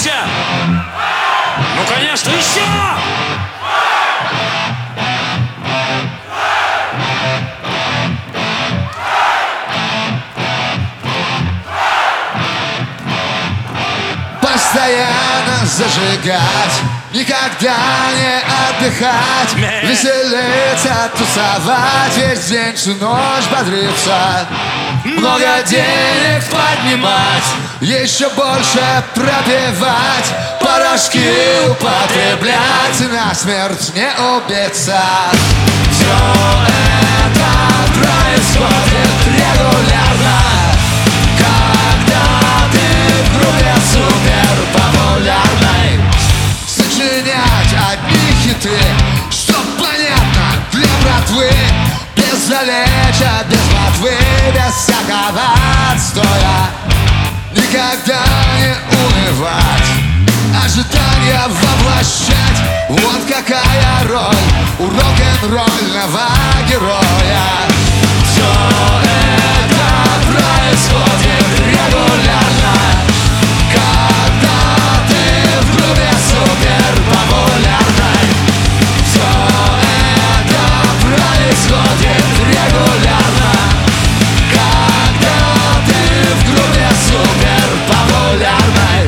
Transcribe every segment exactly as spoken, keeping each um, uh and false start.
Двигаемся! Ну, конечно, еще! Постоянно зажигать, никогда не отдыхать, веселиться, тусовать, весь день, всю ночь бодриться, много денег поднимать, еще больше пропивать, порошки употреблять и на смерть не убиться. Все это происходит регулярно, когда ты в группе супер популярной. Сочинять одни хиты, чтоб понятно для братвы, без залеча, без ботвы, без всякого отстоя. Никогда не унывать, ожидания воплощать. Вот какая роль у рок-н-ролльного героя. Все это происходит регулярно, когда ты в группе супер популярной. Все это происходит регулярно, когда ты в группе супер популярной.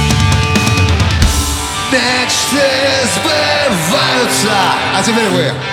Мечты сбываются, а теперь вы.